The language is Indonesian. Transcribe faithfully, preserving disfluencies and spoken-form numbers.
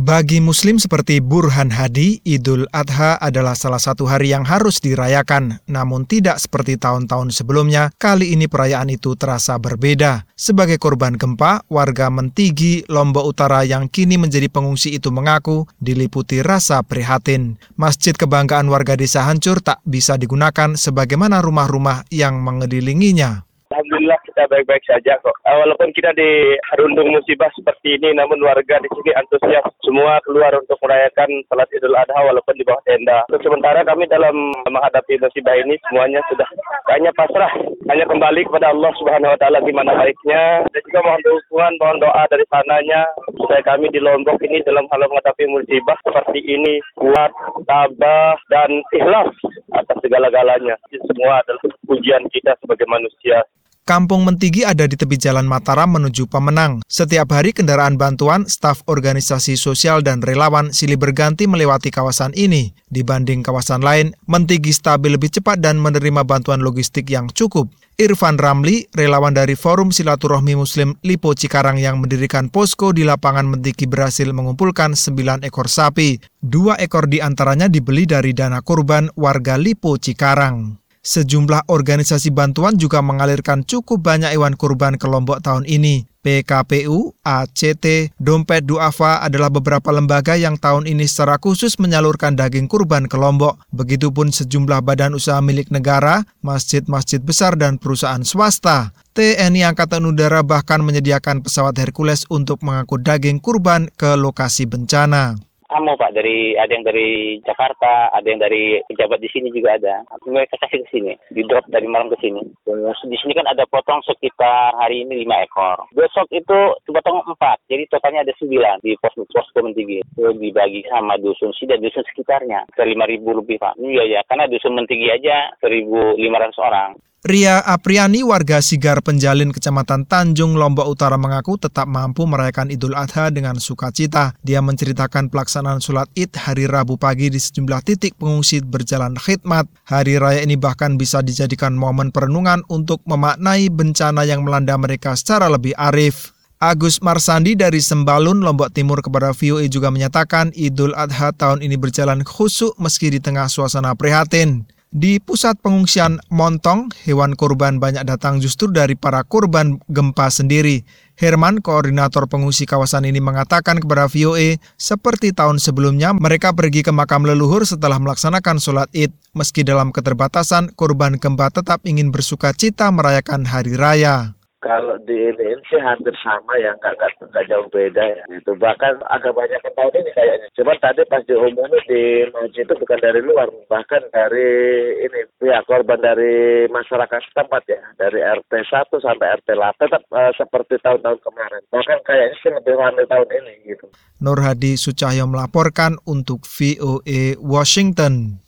Bagi Muslim seperti Burhan Hadi, Idul Adha adalah salah satu hari yang harus dirayakan. Namun tidak seperti tahun-tahun sebelumnya, kali ini perayaan itu terasa berbeda. Sebagai korban gempa, warga Mentigi, Lombok Utara yang kini menjadi pengungsi itu mengaku diliputi rasa prihatin. Masjid kebanggaan warga desa hancur tak bisa digunakan sebagaimana rumah-rumah yang mengelilinginya. Alhamdulillah kita baik-baik saja kok. Walaupun kita dirundung musibah seperti ini, namun warga di sini antusias semua keluar untuk merayakan salat Idul Adha walaupun di bawah tenda. Untuk sementara kami dalam menghadapi musibah ini semuanya sudah hanya pasrah, hanya kembali kepada Allah Subhanahu Wa Taala di mana baiknya. Dan juga mohon dukungan, mohon doa dari sananya supaya kami di Lombok ini dalam hal menghadapi musibah seperti ini kuat, tabah dan ikhlas atas segala-galanya. Semua adalah ujian kita sebagai manusia. Kampung Mentigi ada di tepi Jalan Mataram menuju Pemenang. Setiap hari kendaraan bantuan, staf organisasi sosial dan relawan silih berganti melewati kawasan ini. Dibanding kawasan lain, Mentigi stabil lebih cepat dan menerima bantuan logistik yang cukup. Irfan Ramli, relawan dari Forum Silaturahmi Muslim Lipo Cikarang yang mendirikan posko di lapangan Mentigi berhasil mengumpulkan sembilan ekor sapi. Dua ekor diantaranya dibeli dari dana kurban warga Lipo Cikarang. Sejumlah organisasi bantuan juga mengalirkan cukup banyak hewan kurban ke Lombok tahun ini. P K P U, A C T, Dompet Duafa adalah beberapa lembaga yang tahun ini secara khusus menyalurkan daging kurban ke Lombok. Begitupun sejumlah badan usaha milik negara, masjid-masjid besar dan perusahaan swasta. T N I Angkatan Udara bahkan menyediakan pesawat Hercules untuk mengangkut daging kurban ke lokasi bencana. Kamu Pak, dari ada yang dari Jakarta, ada yang dari pejabat di sini juga ada. Mereka kasih ke sini, di drop dari malam ke sini. Terus di sini kan ada potong sekitar hari ini lima ekor. Besok itu potong empat, jadi totalnya ada sembilan di pos pos Mentigi. Itu dibagi sama dusun sini dan dusun sekitarnya ke lima ribu lebih Pak. Iya ya, karena dusun Mentigi aja seribu lima ratus orang. Ria Apriani, warga Sigar Penjalin, Kecamatan Tanjung, Lombok Utara mengaku tetap mampu merayakan Idul Adha dengan sukacita. Dia menceritakan pelaksanaan sholat Id hari Rabu pagi di sejumlah titik pengungsi berjalan khidmat. Hari raya ini bahkan bisa dijadikan momen perenungan untuk memaknai bencana yang melanda mereka secara lebih arif. Agus Marsandi dari Sembalun, Lombok Timur kepada V O A juga menyatakan Idul Adha tahun ini berjalan khusyuk meski di tengah suasana prihatin. Di pusat pengungsian Montong, hewan kurban banyak datang justru dari para korban gempa sendiri. Herman, koordinator pengungsi kawasan ini mengatakan kepada V O A, seperti tahun sebelumnya mereka pergi ke makam leluhur setelah melaksanakan sholat Id. Meski dalam keterbatasan, korban gempa tetap ingin bersuka cita merayakan hari raya. Kalau di ini sih hampir sama ya, nggak nggak jauh beda ya. Itu bahkan agak banyak yang tahun ini kayaknya. Cuman tadi pas diumumin di masjid itu bukan dari luar, bahkan dari ini ya korban dari masyarakat setempat ya, dari R T satu sampai R T delapan tetap uh, seperti tahun-tahun kemarin. Bahkan kayaknya sih lebih ramai tahun ini gitu. Nur Hadi Sucahyo melaporkan untuk V O A Washington.